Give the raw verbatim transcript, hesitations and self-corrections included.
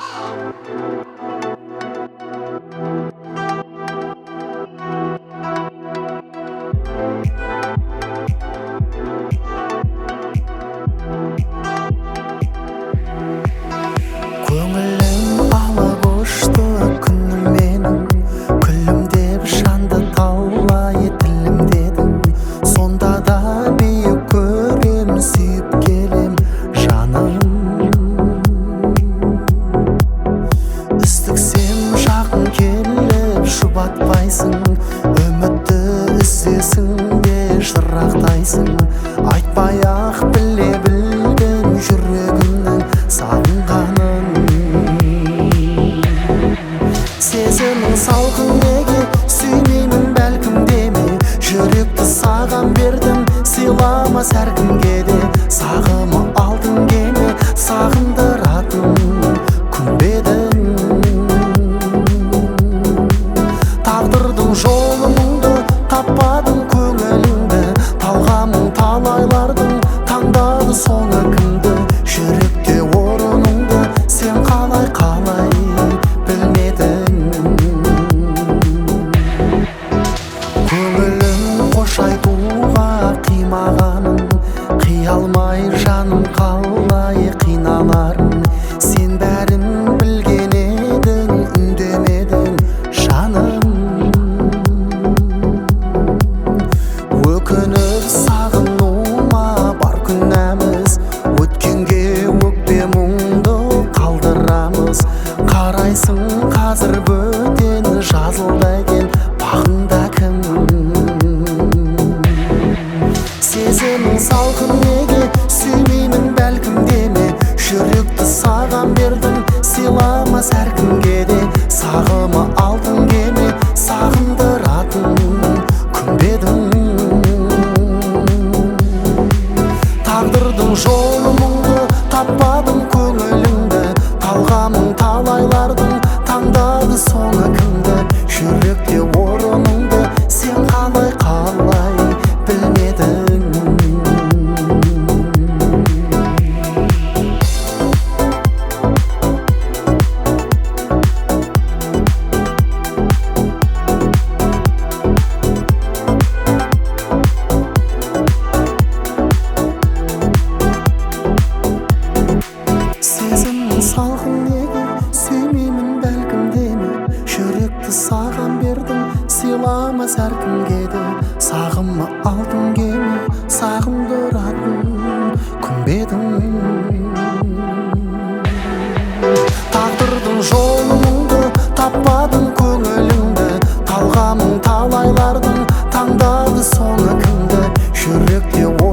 Көңілім алып ұшты күнім менің, күлімдеп жанды талай тілім дедің. Сонда да биік көрем, сүйіп келем жаным. Үздіксем жақын келіп шұбатпайсың, үмітті үзесің де жырақтайсың. Айтпай-ақ біле білдің жүрегімнің сағынғанын. Сезімің салқын неге, сүймеймін бәлкім деме. Жүректі саған бердім, сыйламас әркімге де. Сағымы алтын кеме, сағындыратын күнбедің. Тағдырдың жолыңды таппадың көңіліңді, талғамың талайлардың таңдады соңы кімді. Жүректе орыныңды сен қалай қалай білмедің. Көңілін қош айтуға қимағанын, қия алмай жаным қалай қиналарын. Сен бәрін білген едің, үндемедің жаным. Өкініп сағынуыма бар күнәміз, өткенге өкпе мұңды қалдырамыз. Қарайсың қазір бөтен жазылды екен бағыңда кім. Сезімің салқын неге, сүймеймін бәлкім деме. Жүректі саған бердім, сыйламас әркімге де. Сағымы алтын кеме, сағындыратын күнбедің. Тағдырдың жолымыңды таппадың көңіліңді, талғамың талайлардың таңдады соңы кімді. Жүректе орыныңды сен қалай қалай білмедің. Сезімнің салқын неге, сүймеймін бәлкім деме. Жүректі саған бердім, сыйламас әркімге де. Сағымы алтын кеме, сағындыратын күнбедің. Тағдырдың жолыңды таппадың көңіліңді, талғамың талайлардың таңдады соңы кімді. Жүректе